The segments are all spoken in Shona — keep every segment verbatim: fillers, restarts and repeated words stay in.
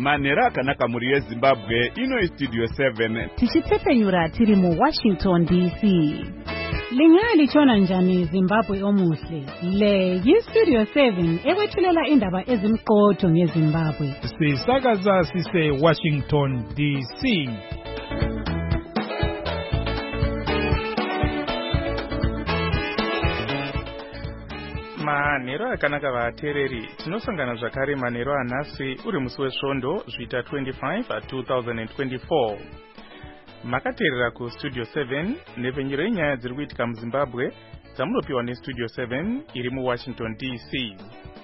manhero akanaka muri yeZimbabwe. Ino Studio seven tichitsepenyura tiri mu Washington D C. Lingali chona njani Zimbabwe omuhle. Le yiStudio seven ekwethulela indaba ezimqotho ngeZimbabwe. Sisakaza sise Washington D C. Manhero akanaka vateereri, tinosangana zvakare manhero anhasi uri musi wesvondo zvita twenty-five two thousand twenty-four. Makateerera kuStudio seven nepfenyuro yenyaya dziri kuitika muZimbabwe dzamunopiwa neStudio seven iri muWashington D C.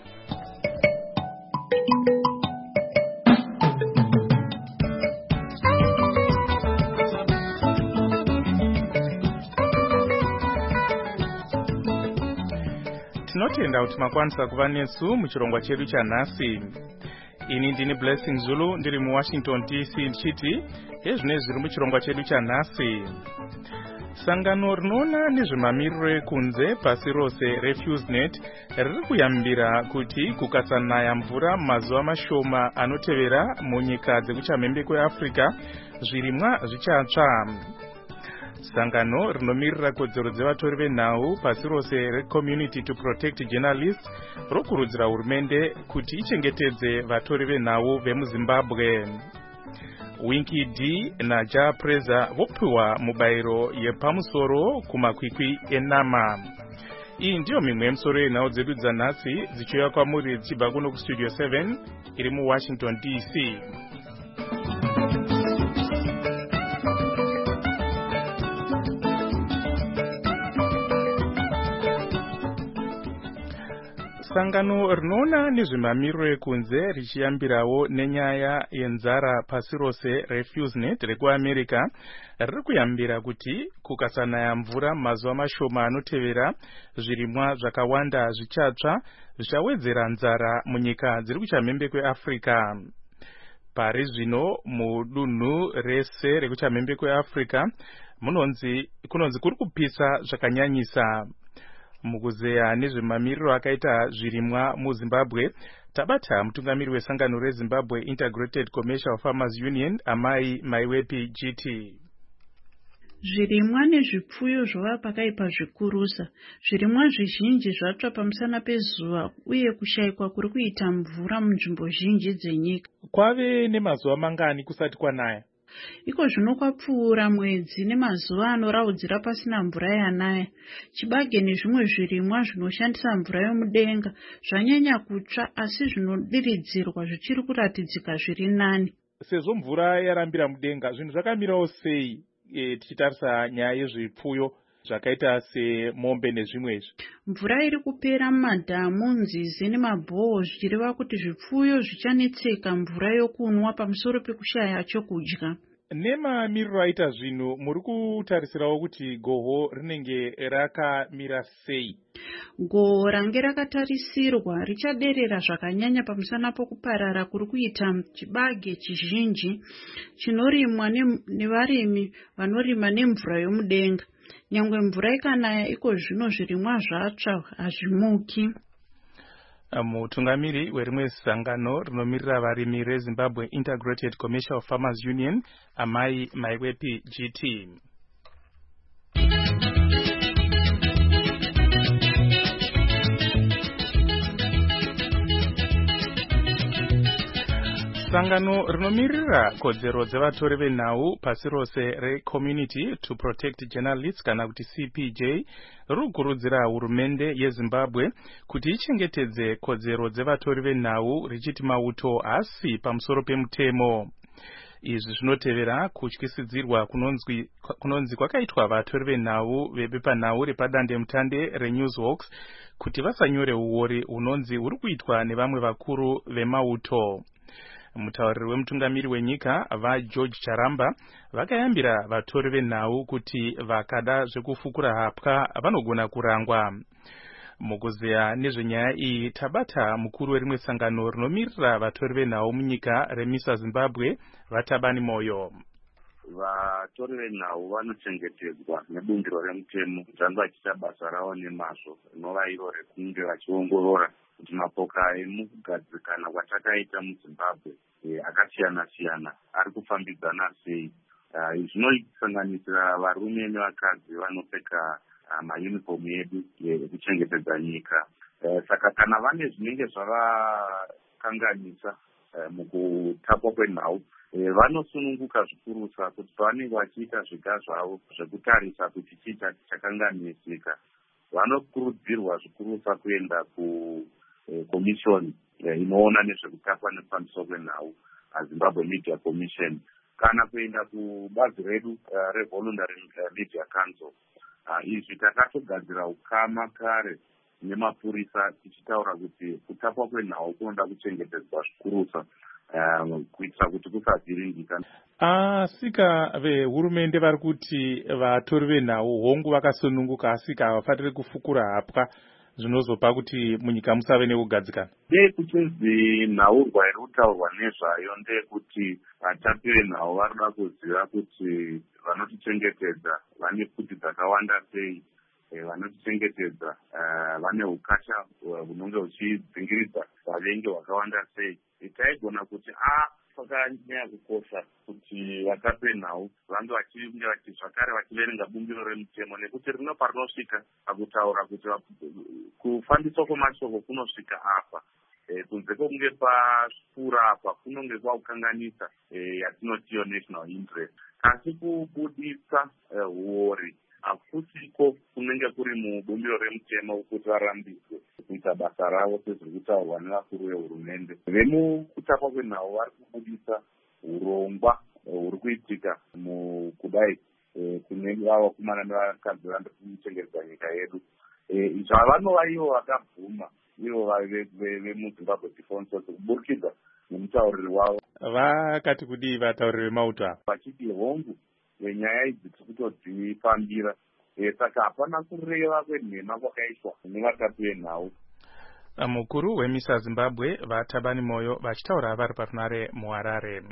Tinotenda kuti makwanisa kuva nesu muchirongwa chedu chanhasi. Ini ndini Blessing Zulu ndiri muWashington D C ndichiti ezvine zviri muchirongwa chedu chanhasi. Sangano rinoona nezvemamiriro ekunze pasi rose RefuseNet riri kuyambira kuti kukasanaya mvura mazuva mashoma anotevera munyika dzekuchamhembe kweAfrica zvirimwa zvichatsva. Sangano rinomirira kodzero dzevatori venhau pasi rose reCommunity to Protect Journalists rokurudzira hurumende kuti ichengetedze vatori venhau vemuZimbabwe. Winky D naJah Preza vopiwa mubayiro yepamusoro kumakwikwi enama. Iyi ndiyo mimwe yemisoro yenhau dzedu dzanhasi dzichiuya kwamuri dzichibva kuno kuStudio seven iri muWashington D C. Sangano rinoona nezvemamiriro ekunze richiyambirawo nenyaya yenzara pasi rose RefuseNet rekuAmerica riri kuyambira kuti kukasanaya mvura mazuva mashoma anotevera zvirimwa zvakawanda zvichatsva zvichawedzera nzara munyika dziri kuchamhembe kweAfrica. Pari zvino mudunhu rese rekuchamhembe kweAfrica munonzi kunonzi kuri kupisa zvakanyanyisa. Mukuzeya nezvemamiriro akaita zvirimwa muZimbabwe tabata mutungamiri wesangano reZimbabwe Integrated Commercial Farmers Union amai Maiwepi G T. Zvirimwa nezvipfuyo zvava pakaipa zvikurusa. Zvirimwa zvizhinji zvatsva pamusana pezuva uye kushayikwa kuri kuita mvura munzvimbo zhinji dzenyika. Kwave nemazuva mangani kusati kwanaya? Iko zvino kwapfuura mwedzi nemazuva anoraudzira pasina mvura yanaya. Chibage nezvimwe zvirimwa zvinoshandisa mvura yomudenga zvanyanya kutsva asi zvinodiridzirwa zvichiri kuratidzika zviri nani. Sezvo mvura yarambira mudenga, zvinhu zvakamirawo sei e, tichitarisa nyaya yezvipfuyo zvakaita semombe nezvimwezvi? Mvura iri kupera mumadhamu, nzizi nemabhoho zvichireva kuti zvipfuyo zvichanetseka mvura yokunwa pamusoro pekushaya chokudya. Nemamiriro aita zvinhu muri kutarisirawo kuti goho rinenge rakamira sei? Goho range rakatarisirwa richaderera zvakanyanya pamusana pokuparara kuri kuita chibage chizhinji chinorimwa nevarimi vanorima nemvura yomudenga. Nyangwe mvura ikanaya iko zvino zvirimwa zvatsva hazvimuki. Mutungamiri werimwe sangano rinomirira varimi reZimbabwe Integrated Commercial Farmers Union amai Maiwepi G T. Sangano rinomirira kodzero dzevatori venhau pasi rose reCommunity to Protect Journalists kana kuti C P J rikukurudzira hurumende yeZimbabwe kuti ichengetedze kodzero dzevatori venhau richiti mauto asi pamusoro pemutemo. Izvi zvinotevera kutyisidzirwa kunonzi kunonzi kwakaitwa vatori venhau vebepanhau repadandemutande reNewsWalks kuti vasanyore uori unonzi uri kuitwa nevamwe vakuru vemauto. Mutauriri wemutungamiri wenyika vaGeorge Charamba vakayambira vatori venhau kuti vakada zvekufukura hapwa vanogona kurangwa. Mukuzeya nezvenyaya iyi tabata mukuru werimwe sangano rinomirira vatori venhau munyika reMISA Zimbabwe vaTabani Moyo. Vatori venhau vanochengetedzwa nebungiro remutemo kuti vange vachiita basa ravo nemazvo rinova iro rekunge vachiongorora kuti mapoka emukugadzikana kwatakaita muZimbabwe akasiyana siyana ari kufambidzana sei. Zvinosanganisira varume nevakadzi vanopfeka mayunifomu yedu ekuchengetedza nyika. Saka kana vane zvinenge zvavakanganisa mukutapwa kwenhau, vanosununguka zvikurusa kuti pavanenge vachiita zviga zvavo zvekutarisa kuti chii chakanganisika, vanokurudzirwa zvikurusa kuenda kukomishoni inoona nezvekutapwa nepamusoro penhau, Zimbabwe Media Commission, kana kuenda kubazi redu revoluntary media council. Izvi takatogadzira ukama kare nemapurisa tichitaura kuti kutapwa kwenhau kunoda kuchengetedzwa zvikurusa kuitira kuti kusavhiringika. Asika vehurumende vari kuti vatori venhau hongu vakasununguka, asika havafaniri kufukura hapwa zvinozopa kuti munyika musave nekugadzikana. Ndekuchinzi nhaurwa iri kutaurwa nezvayo ndeyekuti vatapi venhau varikuda kuziva kuti vanotichengetedza vane pfuti dzakawanda sei, vanotichengetedza vane ukasha hunenge huchidzingiridza vavengi hwakawanda sei. Taigona kuti a pakanyanya kukosha kuti vatapi venhau vange vachinge zvakare vachiverenga bungiro remutemo, nekuti rino parinosvika pakutaura kuti kufambiswa kwemashoko kunosvika apa, kunze kwokunge pashura apa kunonge kwakukanganisa yatinotiyo national interest. Asi kubudisa huori hakusiko kunenge kuri mubumbiro remutemo kuti varambiswe kuita basa ravo sezviri kutaurwa nevakuru vehurumende. Vemukutapwa kwenhau vari kubudisa urongwa huri kuitika mukudai kune vakomana nevakadzi vari kuchengetedza nyika yedu. Zvavanova ivo vakabvuma, ivo vemuZimbabwe Defence Force, kuburikidza nemutauriri wavo. Vakati kudii vatauriri vemauto ava? Vachiti hongu nyaya idzi tiri kutodzifambira, saka hapana kureva kwenhema kwakaitwa nevatapi venhau. Mukuru weMISA Zimbabwe vaThabani Moyo vachitaura vari parunare muHarare.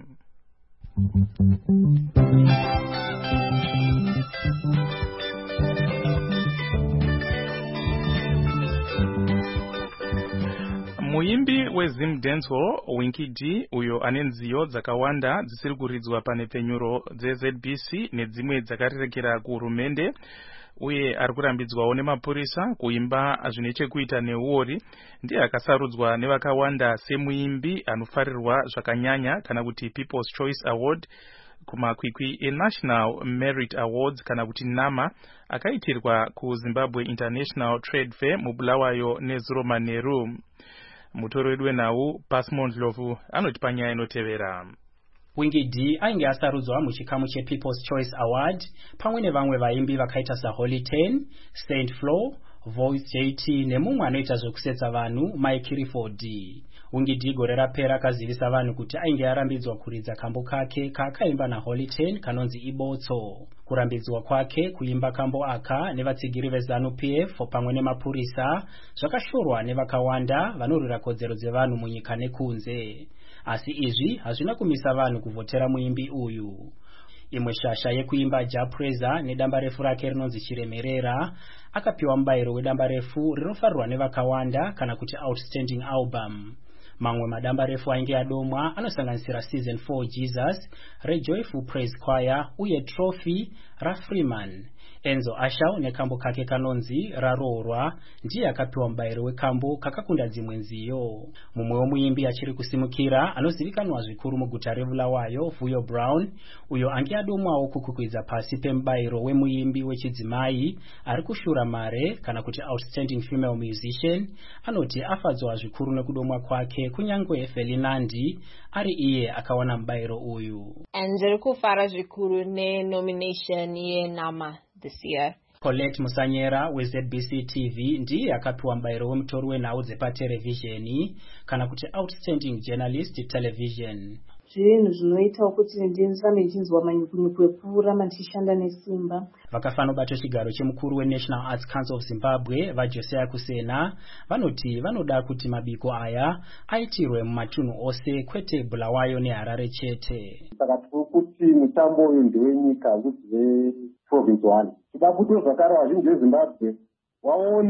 Muimbi weZim Dancehall Winky D, uyo ane nziyo dzakawanda dzisiri kuridzwa pane penyuro dzeZ B C nedzimwe dzakarerekera kuhurumende, uye ari kurambidzwawo nemapurisa kuimba zvine chekuita neuori, ndiye akasarudzwa nevakawanda semuimbi anofarirwa zvakanyanya kana kuti People's Choice Award kumakwikwi eNational Merit Awards kana kuti NAMA akaitirwa kuZimbabwe International Trade Fair muBulawayo neZuro Maneru. Mutori wedu wenhau Pasmond Lovu anoti panyaya inotevera. Winky D ainge asarudzwa muchikamu chePeople's Choice Award pamwe nevamwe vaimbi vakaita saHoly Ten, Saint Flo, Voice J T nemumwe anoita zvekusetsa vanhu Mike Clifford. Winky D gore rapera akazivisa vanhu kuti ainge arambidzwa kuridza kambo kake kaakaimba naHoly Ten kanonzi Ibotso. Kurambidzwa kwake kuimba kambo aka nevatsigiri veZanu P F pamwe nemapurisa zvakashorwa nevakawanda vanorwira kodzero dzevanhu munyika nekunze. Asi izvi hazvina kumisa vanhu kuvhotera muimbi uyu. Imwe shasha yekuimba Japreza nedamba refu rake rinonzi Chiremerera akapiwa mubayiro wedamba refu rinofarirwa nevakawanda kana kuti Outstanding Album. Mamwe madamba refu ainge adomwa anosanganisira Season four Jesus, Rejoyful Praise Choir uye Trophy raFreeman. Enzo Ashau nekambo kake kanonzi Raroorwa ndiye akapiwa mubayiro wekambo kakakunda dzimwe nziyo. Mumwe womuimbi achiri kusimukira anozivikanwa zvikuru muguta reBulawayo Vuyo Brown, uyo ange adomwawo kukukwidza pasi pemubayiro wemuimbi wechidzimai ari kushura mare kana kuti Outstanding Female Musician, anoti afadzwa zvikuru nekudomwa kwake kunyangwe Felinandi ari iye akawana mubayiro uyu. Ndiri kufara zvikuru nenomination yeNAMA this year. Colette Musanyera weZ B C T V ndiye akapiwa mubayiro wemutori wenhau dzepatelevhizheni kana kuti Outstanding Journalist Television. Zvinhu zvinoita kuti ndinzame ndichinzwa manyukunyuku ekuramba ndichishanda nesimba. Vakafanobata chigaro chemukuru weNational Arts Council of Zimbabwe vaJosiah Kusena vanoti vanoda kuti mabiko aya aitirwe mumatunhu ose kwete Bulawayo neHarare chete. Saka kuti mutambo uyu ndewenyika kuti province one. Tibabudo zvakare vazhinji veZimbabwe waone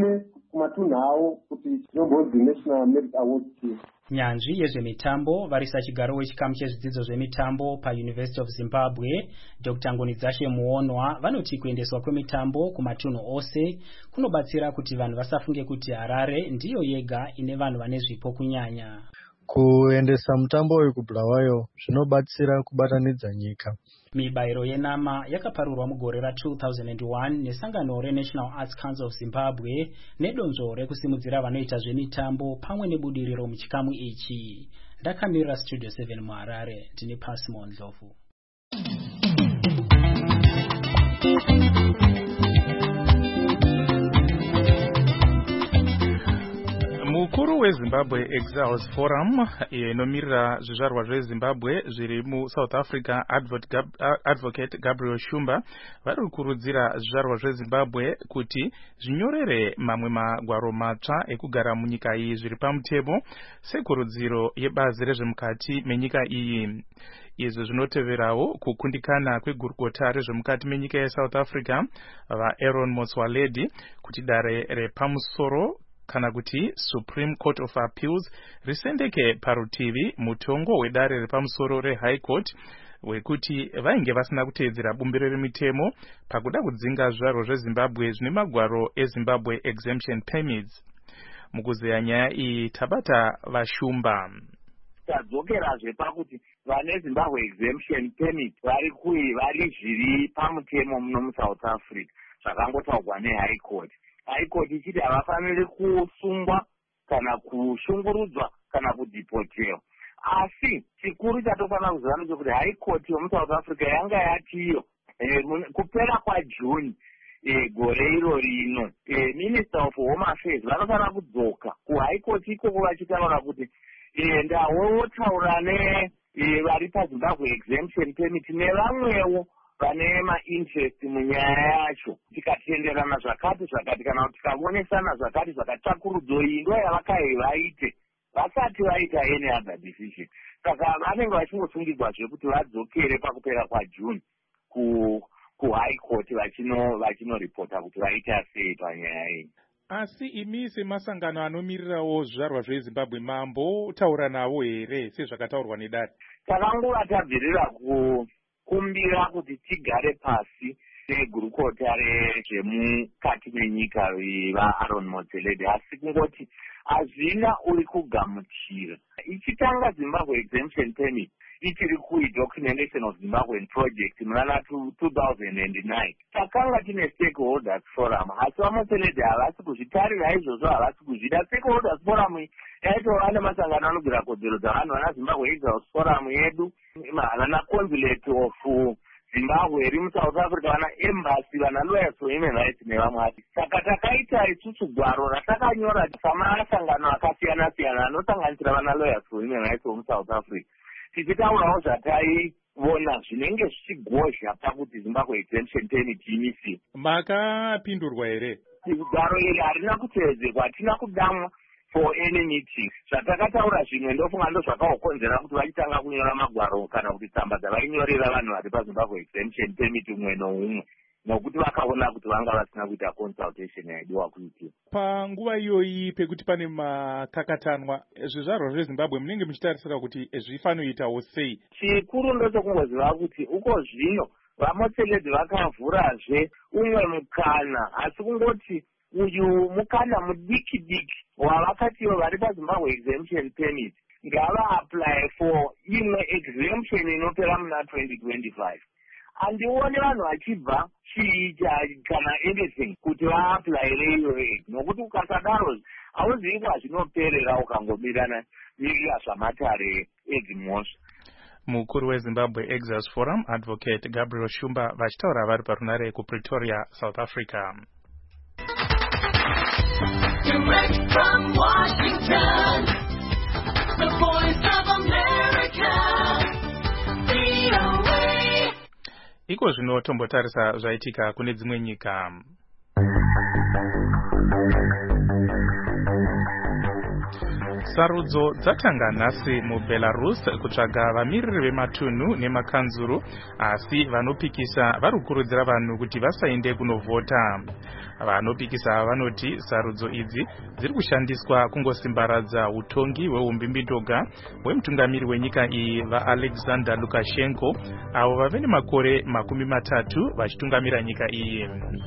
kumatunhu avo kuti zvinombozi National Merit Awards team. Nyanzvi yezvemitambo varisa chigaro wechikamu chezvidzidzo zvemitambo paUniversity of Zimbabwe Doctor Ngonidzashe Muonwa vanoti kuendeswa kwemitambo kumatunhu ose kunobatsira kuti vanhu vasafunge kuti Harare ndiyo yega ine vanhu vane zvipo kunyanya. Kuendesa mutambo uyu kuBulawayo zvinobatsira kubatanidza nyika. Mibayiro yenama yakaparurwa mugore ra two thousand one nesangano reNational Arts Council of Zimbabwe nedonzvo rekusimudzira vanoita zvemitambo pamwe nebudiriro muchikamu ichi. Ndakamirira Studio seven muHarare, ndine Pasimo Ndlovu. Mukuru weZimbabwe Exiles Forum inomirira zvizvarwa zveZimbabwe zviri muSouth Africa Advocate Gabriel Shumba vari kukurudzira zvizvarwa zveZimbabwe kuti zvinyorere mamwe magwaro matsva ekugara munyika iyi zviri pamutemo sekurudziro yebazi rezvemukati menyika iyi. Izvi zvinoteverawo kukundikana kwegurukota rezvemukati menyika yeSouth Africa vaAaron Motsoaledi kuti dare repamusoro kana kuti Supreme Court of Appeals risendeke parutivi mutongo wedare repamusoro reHigh Court wekuti vainge vasina kuteedzera bumbiro remitemo pakuda kudzinga zvizvarwa zveZimbabwe zvine magwaro eZimbabwe Exemption Permits. Mukuzeya nyaya iyi tabata vaShumba. Tadzokerazve pakuti vane Zimbabwe Exemption Permit vari kui vari zviri pamutemo muno muSouth Africa zvakangotaurwa neHigh Court. High Court ichiti havafaniri kusungwa kana kushungurudzwa kana kudipotewa. Asi chikuru chatofanira kuziva ndechekuti High Court yomuSouth Africa yanga yatiyo e, kupera kwaJune e, gore iro rino e, Minister of Home Affairs vanofanira kudzoka kuHigh Court ikoko vachitaura kuti e, ndawotaura ne e, vari paZimbabwe Exemption Permit nevamwewo vane mainterest munyaya yacho tikatenderana zvakati zvakati kana kuti tikaonesana zvakati zvakati tsvakurudzo iyi ndo yavakaye vaite vasati vaita any other decision. Saka vanenge vachingosungirwazve kuti vadzokere pakupera kwaJune ku kuHigh Court vachino vachinoripota kuti vaita sei panyaya iyi. Asi imi semasangano anomirirawo zvizvarwa zveZimbabwe mambo taura navo here sezvakataurwa nedare? Takangova tabvirira ku kumbira kuti tigare pasi negurukota rezvemukati menyika vaAaron Motsoaledi, asi kungoti hazvina uri kugamuchira. Ichitanga Zimbabwe Exemption Permit ichiri kuidocumentation of Zimbabwean project munana two thousand nine takanga tine stakeholders forum, asi vaMotsoaledi havasi kuzvitarira izvozvo, havasi kuzvida. Stakeholders forum yaitova nemasangano anogwira kodzero dzavanhu vana Zimbabwe Exiles Forum yedu, vana Consulate of Zimbabwe iri muSouth Africa, vana Embassy, vana Lawyers for Human Rights nevamwe ati. Saka takaita isusu gwaro ratakanyora samasangano akasiyana siyana anosanganisira vana Lawyers for Human Rights muSouth Africa tichitaurawo zvataiona zvinenge zvichigozha pakuti Zimbabwe Exemption Permit imisiwe. Makapindurwa here? Gwaro iri harina kuteedzerwa, hatina kudamwa for any meeting. Zvatakataura zvimwe ndofunga ndo zvakaokonzera kuti vachitanga kunyora magwaro kana kuti tsamba dzavainyorera vanhu vari paZimbabwe Exemption Permit umwe noumwe, nokuti vakaona kuti vanga vasina kuita consultation yaidiwa kuitia. Panguva iyoyi pekuti pane makakatanwa, zvizvarwa zveZimbabwe munenge muchitarisira kuti zvifanoitawo sei? Chikuru ndochokungoziva kuti uko zvino vaMotsoaledi vakavhurazve umwe mukana, asi kungoti uyu mukana mudiki diki wavakatiwo vari paZimbabwe Exemption Permit ngava apply for imwe exemption inopera muna twenty twenty-five. Andione vanhu vachibva chiita kana anything kuti vaapplyire iyoyo, nokuti ukasadaro hauzivi kwazvinoperera ukangomirana mirira zvamatare edzimhosva. Mukuru weZimbabwe Exiles Forum Advocate Gabriel Shumba vachitaura vari parunare kuPretoria, South Africa. Direct from Washington, the voice of America, V O A. Iko zvino tombotarisa zvaitika kune dzimwe nyika. Sarudzo dzatanga nhasi muBelarus kutsvaga vamiriri vematunhu nemakanzuru, asi vanopikisa vari kukurudzira vanhu kuti vasaende kunovhota. Vanopikisa vanoti sarudzo idzi dziri kushandiswa kungosimbaradza utongi hweumbimbidoga hwemutungamiri wenyika iyi vaAlexander Lukashenko, avo vave nemakore makumi matatu vachitungamira nyika iyi.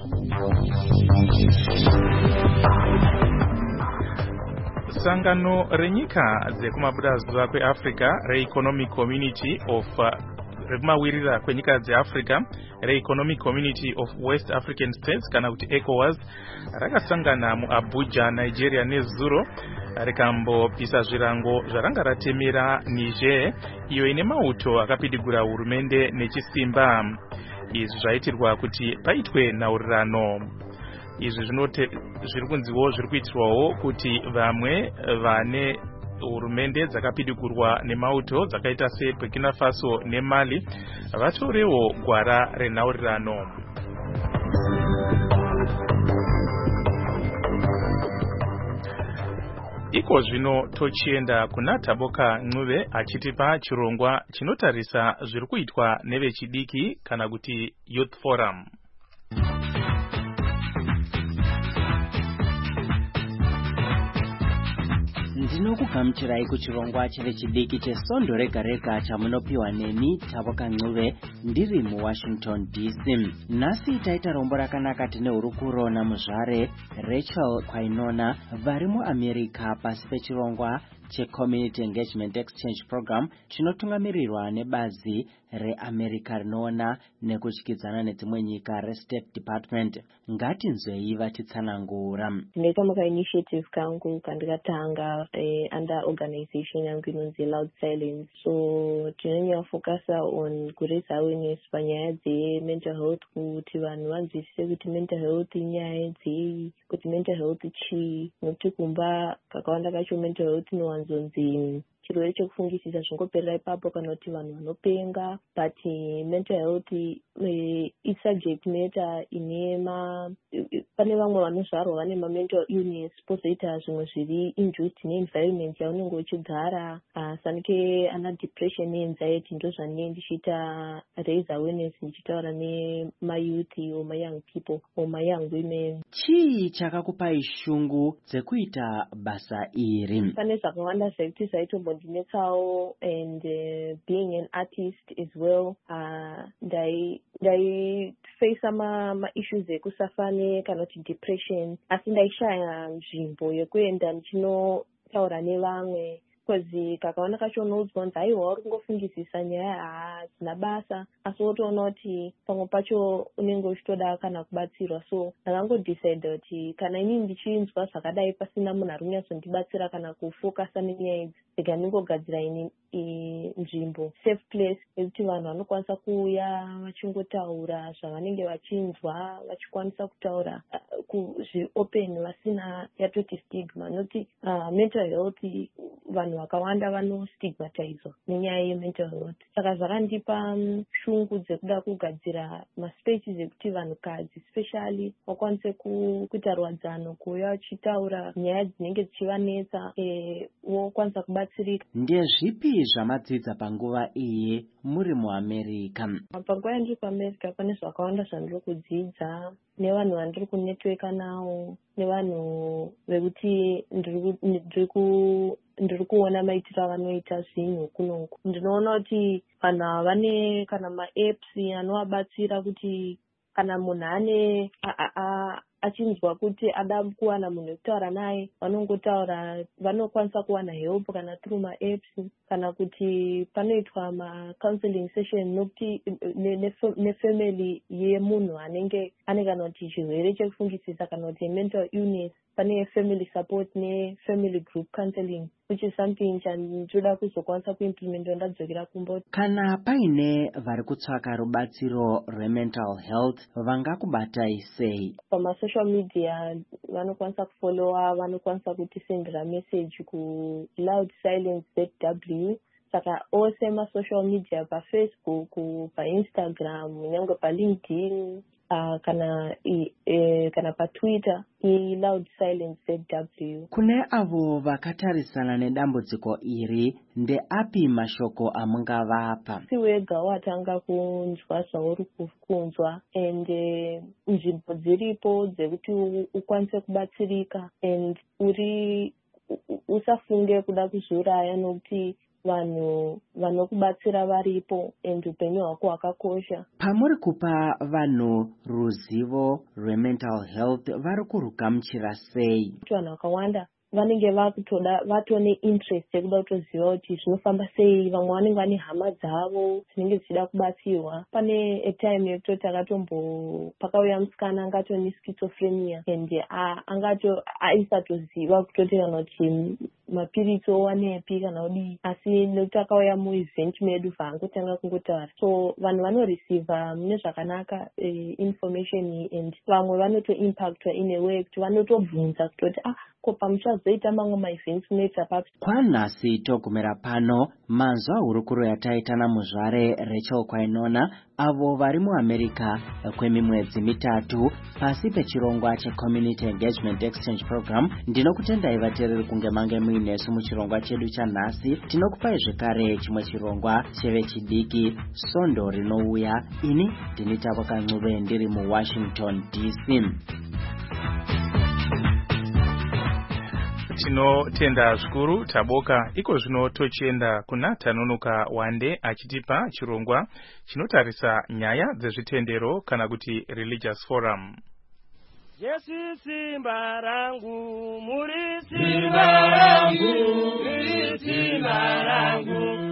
Sangano renyika dzekumabudazuva kweAfrica reEconomic Community of rekumawirira kwenyika dzeAfrica reEconomic Community of West African States kana kuti ECOWAS rakasangana muAbuja, Nigeria nezuro rikambopisa zvirango zvaranga ratemera Niger iyo ine mauto akapidigura hurumende nechisimba. Izvi zvaitirwa kuti paitwe nhaurirano. Izvi zvinote zviri kunziwo zviri kuitirwawo kuti vamwe vane hurumende dzakapidigurwa nemauto dzakaita seBurkina Faso neMali vatorewo gwara renhaurirano. Iko zvino tochienda kuna Taboka Ncube achitipa chirongwa chinotarisa zviri kuitwa nevechidiki kana kuti Youth Forum. Ndinokugamuchirai kuchirongwa chevechidiki chesondo rega rega chamunopiwa neni Taboka Ncube ndiri muWashington D C. Nhasi taita rombo rakanaka tine hurukuro namuzvare Rachel Kwainona vari muAmerica pasi pechirongwa cheCommunity Engagement Exchange Program chinotungamirirwa nebazi reAmerica rinoona nekudyidzana nedzimwe nyika reState Department. Ngatinzwei vatitsanangura. Ndinoita maka-initiative kangu kandikatanga eh, under organization yangu inonzi Loud Silence. So tinonyanya focusa on kuraise awareness panyaya dzemental health, kuti vanhu vanzwisise kuti mental health inyaya dzei, kuti mental health chii, nokuti kumba kakawanda kacho mental health inowanzonzi chirwere chekufungisisa zvingoperera ipapo kana kuti vanhu vanopenga, but mental health i subject matter ine ma pane vamwe vanozvarwa vane ma-mental illness, pozoita zvimwe zviri induced ne-environment yaunenge uchigara, uh, sanike ana depression ne-anxiety. Ndo zvanine ndichiita raise awareness ndichitaura nema-youth or ma-young people or ma-young women. Chii chakakupai shungu dzekuita basa iri? Pane zvakawanda zvekuti zvaitombondinetsawo, and uh, being an artist as well, uh, ndai ndai face ma ma issues ekusafane kana kuti depression, asi ndaishaya nzvimbo yekuenda ndichinotaura nevamwe, because kakaona kacho unoudzwa kunzi aiwa uri kungofungisisa nyaya hadzina basa, asi wotoona kuti pamwe pacho unenge uchitoda kana kubatsirwa. So ndakangodecide kuti kana inini ndichinzwa zvakadai pasina munhu ari kunyatsondibatsira kana kufokasa nenyaya idzi, ndega ndingogadzira ini nzvimbo safe place yekuti vanhu vanokwanisa kuuya vachingotaura zvavanenge vachinzwa, vachikwanisa kutaura uh, kuzviopen vasina yatoti stigma. Nokuti uh, mental health vanhu vakawanda vanostigmatizwa nenyaya yemental health. Saka zvakandipa um, shungu dzekuda kugadzira maspaces ekuti vanhukadzi especially vakwanise kuita rwadzano, kuuya vachitaura nyaya dzinenge dzichivanetsa, e, vokwanisa kubatsirika. Ndezvipi zvamadzidza panguva iyi muri muAmerica? Panguva yandiri kuAmerica pane zvakawanda zvandiri kudzidza, nevanhu vandiri kunetworka navo, nevanhu vekuti ndiri kuona maitiro avanoita zvinhu kunoku. Ndinoona kuti vanhu ava vane kana ma-apps anovabatsira kuti kana munhu ane achinzwa kuti ada kuwana munhu wekutaura naye, vanongotaura, vanokwanisa kuwana help kana through ma-apps, kana kuti panoitwa ma-counseling session nokuti nefamily yemunhu anenge ane kana kuti chirwere chekufungisisa kana kuti mental illness, pane family support ne-family group counseling, which is something chandinoda kuzokwanisa kuimplementa ndadzokera kumba. Kana paine vari kutsvaka rubatsiro rwemental health, vangakubatai sei? Pama-social media vanokwanisa kufollowa, vanokwanisa kutisendera message ku Loud Silence Z W. Saka ose ma-social media, pa Facebook, pa Instagram, nyange pa LinkedIn, uh, kana i, e, kana patwitter iloud silence z w. Kune avo vakatarisana nedambudziko iri ndeapi mashoko amungavapa? Si wega watanga kunzwa zvauri kunzwa and nzvimbo dziripo dzekuti ukwanise kubatsirika and uri usafunge kuda kuzviuraya nokuti vanhu vanokubatsira varipo and upenyu hwako hwakakosha. Pamuri kupa vanhu ruzivo rwemental health vari kurugamuchira sei? Vanhu vakawanda vanenge vakutoda vatone interest yekuda kutoziva kuti zvinofamba sei. Vamwe vanenge vane hama dzavo dzinenge dzichida kubatsirwa. Pane a time yekutoti akatombo pakauya musikana angatone schizophrenia and angato aisatoziva kutoti kana kuti mapiritsi owanepi kana kudii, asi nekuti akauya muevent medu vaangotanga kungotaura. So vanhu vanoreceiva mune zvakanaka uh, information and vamwe vanoto impactwa in a way kuti vanotobvunza kutoti ah ko pamuchazoita mamwe maevents munoita papi. Kwanhasi togumira pano manzwa hurukuro yataitana muzvare Rachel Kwainona avo vari muAmerica kwemimwedzi mitatu pasi pechirongwa cheCommunity Engagement Exchange Program. Ndinokutendai vateereri kunge mange muinesu muchirongwa chedu chanhasi. Tinokupai zvekare chimwe chirongwa chevechidiki Sondo rinouya. Ini ndini Tabo Kancuve ndiri muWashington D C. Tinotenda zvikuru Taboka. Iko zvino tochienda kuna Tanonoka Wande achitipa chirongwa chinotarisa nyaya dzezvitendero kana kuti Religious Forum. Yesu simba rangu, muri simba rangu, muri simba rangu.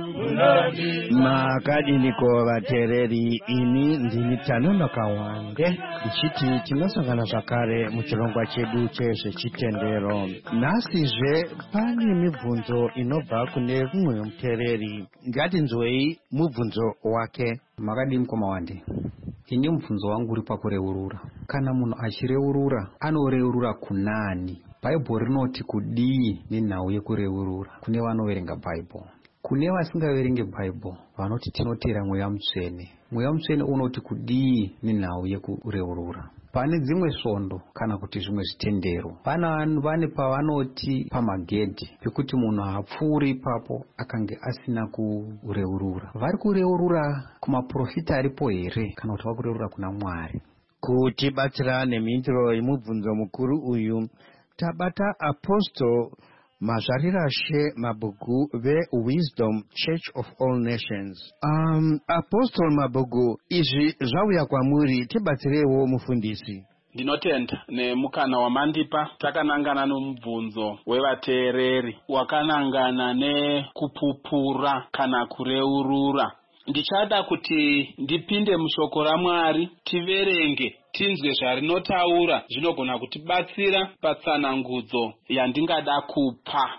Makadiniko vateereri, ini ndini Tanonoka Wande ndichiti tinosangana zvakare muchirongwa chedu chezvechitendero. Nhasizve pane mibvunzo inobva kune mumwe muteereri. Ngatinzwei mubvunzo wake. Makadini mukoma Wande. Ini mubvunzo wangu uri pakureurura. Kana munhu achireurura anoreurura kunani? Bhaibheri rinoti kudii nenhau yekureurura kune vanoverenga Bhaibheri. Kune vasingaverenge Bhaibheri vanoti tinotera mweya mutsvene. Mweya mutsvene unoti kudii nenhau yekureurura. Pane dzimwe svondo kana kuti zvimwe zvitendero vana vane pavanoti pamagedhi pekuti munhu hapfuuri ipapo akange asina kureurura. Vari kureurura kumaprofita aripo here kana kuti vari kureurura kuna Mwari? Kuti batsira nemhinduro yemubvunzo mukuru uyu tabata Apostle Mazvarirashe Mabugu veWisdom Church of All Nations. Um, Apostle Mabugu, izvi zvauya kwamuri, tibatsirewo mufundisi. Ndinotenda nemukana wamandipa. Takanangana nomubvunzo wevateereri wakanangana nekupupura kana kureurura. Ndichada kuti ndipinde mushoko raMwari tiverenge tinzwe zvarinotaura zvinogona kutibatsira patsanangudzo yandingada kupa.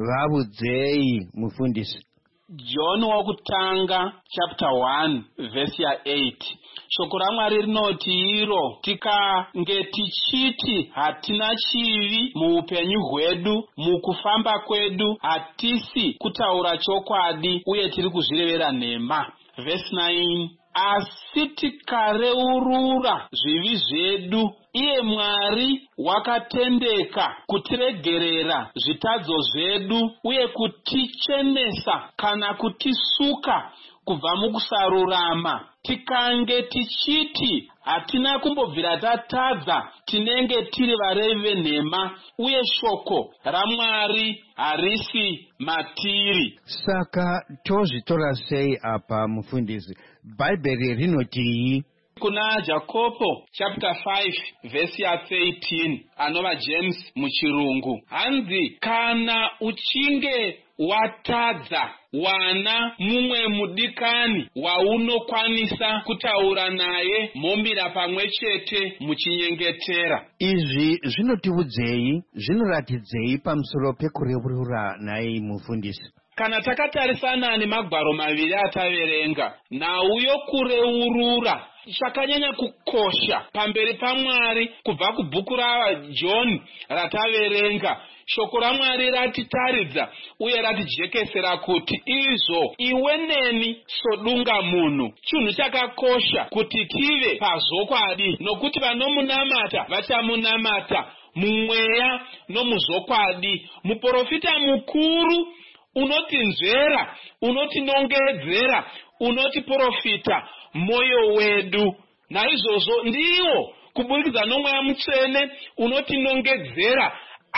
Vabudzei mufundisi. John wokutanga chapter one verse ya eight. Shoko raMwari rinoti iro tikange tichiti hatina chivi muupenyu hwedu, mukufamba kwedu hatisi kutaura chokwadi uye tiri kuzvirevera nhema. Verse nine. Asi tikareurura zvivi zvedu, iye Mwari wakatendeka kutiregerera zvitadzo zvedu uye kutichenesa kana kutisuka kubva mukusarurama. Tikange tichiti hatina kumbobvira tatadza, tinenge tiri varevi venhema uye shoko raMwari harisi matiri. Saka tozvitora sei apa mufundisi? Bhaibheri rinotii? Kuna Jakobo chapter five verse ya thirteen anova James muchirungu. Hanzi kana uchinge watadza wana mumwe mudikani waunokwanisa kutaura naye, mombira pamwe chete muchinyengetera. Izvi zvinotiudzei, zvinoratidzei pamusoro pekureurura naye mufundisi? kana takatarisana nemagwaro maviri ataverenga, nhau yokureurura chakanyanya kukosha pamberi paMwari kubva kubhuku raJohn rataverenga. Shoko raMwari ratitaridza uye ratijekesera kuti izvo iwe neni sodunga munhu chinhu chakakosha kuti tive pazokwadi, nokuti vanomunamata vachamunamata mumweya nomuzokwadi. Muprofita mukuru unotinzvera, unotinongedzera, unotiprofita moyo wedu. Naizvozvo ndiwo kubudikidza nomweya mutsvene unotinongedzera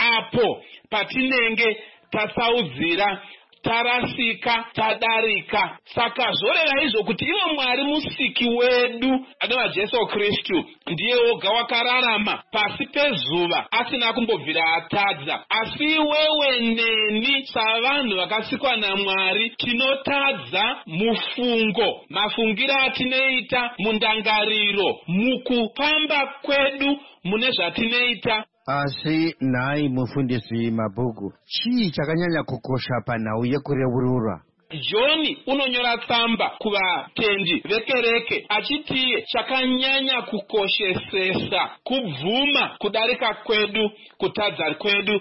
apo patinenge tasaudzira, tarasika, tadarika. Saka zvoreva izvo kuti ivo Mwari musiki wedu anova Jesu Kristu ndiye oga wakararama pasi pezuva asina kumbobvira atadza. Asi iwewe neni savanhu vakasikwa naMwari tinotadza mufungo, mafungiro atinoita, mundangariro, mukufamba kwedu, mune zvatinoita. Asi nai mufundisi Mabhuku, chii chakanyanya kukosha panhau yekureurura? John unonyora tsamba kuvatendi vekereke achiti chakanyanya kukoshesesa kubvuma kudarika kwedu, kutadza kwedu,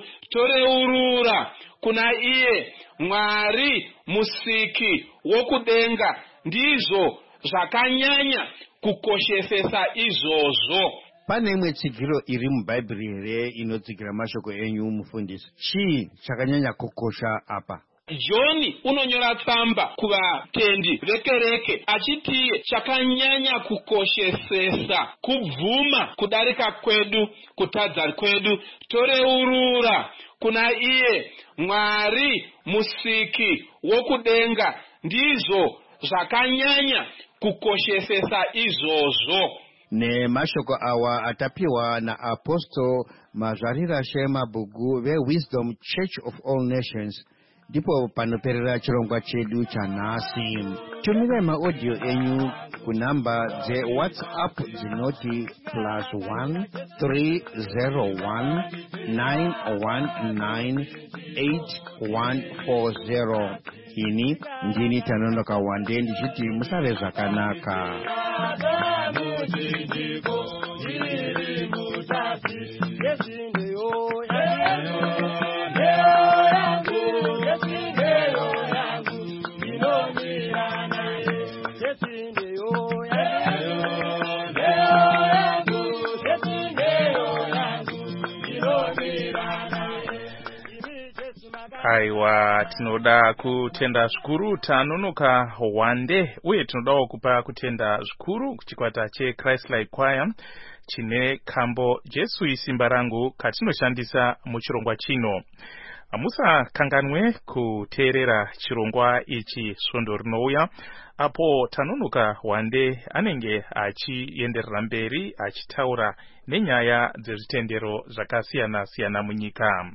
toreurura kuna iye Mwari musiki wokudenga. Ndizvo zvakanyanya kukoshesesa izvozvo. Pane imwe tsigiro iri mubhaibheri here inotsigira mashoko enyu mufundisi? Chii chakanyanya kukosha apa? John unonyora tsamba kuvatendi vekereke achiti chakanyanya kukoshesesa kubvuma kudarika kwedu, kutadza kwedu, toreurura kuna iye Mwari musiki wokudenga. Ndizvo zvakanyanya kukoshesesa izvozvo. Nemashoko awa atapiwa na Apostle Mazvarira Mabhuku veWisdom Church of All Nations. Ndipo panoperera chirongwa chedu chanhasi. Tumirai maaudio enyu kunamba dze WhatsApp dzinoti plus one three zero one nine one nine eight one four zero. Ini ndini Tanonoka Wande ndichiti musave zvakanaka. Aiwa, tinoda kutenda zvikuru Tanonoka Wande, uye tinodawo kupa kutenda zvikuru kuchikwata cheChrist-like Choir chine kambo Jesu isimba rangu katinoshandisa muchirongwa chino. Musakanganwe kuteerera chirongwa ichi svondo rinouya apo Tanonoka Wande anenge achienderera mberi achitaura nenyaya dzezvitendero zvakasiyana siyana munyika.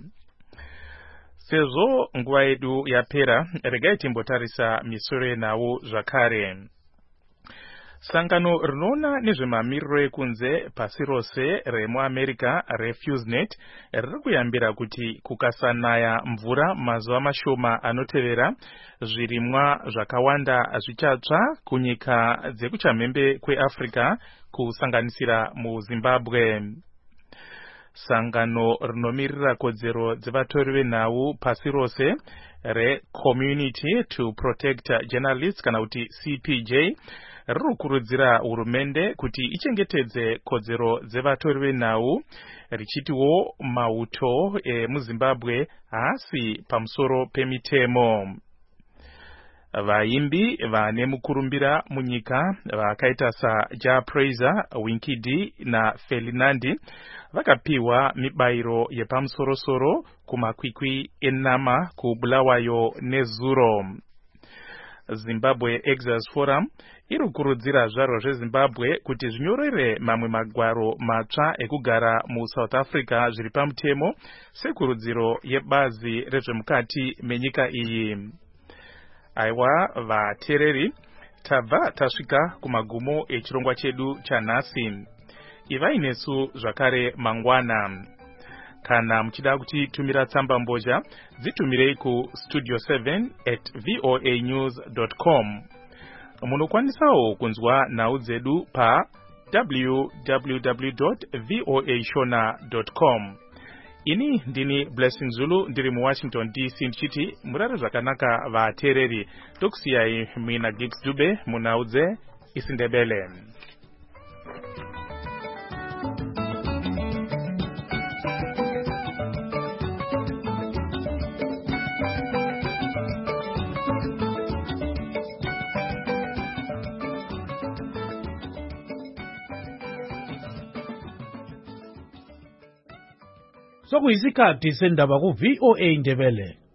Sezvo nguva yedu yapera, regai timbotarisa misoro yenhau zvakare. Sangano rinoona nezvemamiriro ekunze pasi rose remuAmerica reFuseNet riri kuyambira kuti kukasanaya mvura mazuva mashoma anotevera, zvirimwa zvakawanda zvichatsva kunyika dzekuchamhembe kweAfrica kusanganisira muZimbabwe. Sangano rinomirira kodzero dzevatori venhau pasi rose reCommunity to Protect Journalists kana kuti C P J riri kurudzira hurumende kuti ichengetedze kodzero dzevatori venhau, richitiwo mauto emuZimbabwe haasi pamusoro pemitemo. Vaimbi vane mukurumbira munyika vakaita saJah Praiser, Winky D na Felinandi vakapiwa mibairo yepamusorosoro kumakwikwi enama kubulawayo nezuro. Zimbabwe Exodus Forum iri kurudzira zvaro zveZimbabwe kuti zvinyorere mamwe magwaro matsva ekugara muSouth Africa zviri pamutemo sekurudziro yebazi rezvemukati menyika iyi. Aiwa vateereri, tabva tasvika kumagumo echirongwa chedu chanhasi. Ivai nesu zvakare mangwana. kana muchida kutitumira tsamba mbozha dzitumirei ku studio seven at voa news dot com. Munokwanisawo kunzwa nhau dzedu pa w w w dot voa shona dot com. Ini ndini Blessing Zulu ndiri mu Washington D C ndichiti murare zvakanaka vatereri. Tokusiyai mina Gibbs Dube munaudze isindebele. Sokuyisikhathi sendaba ku V O A Ndebele.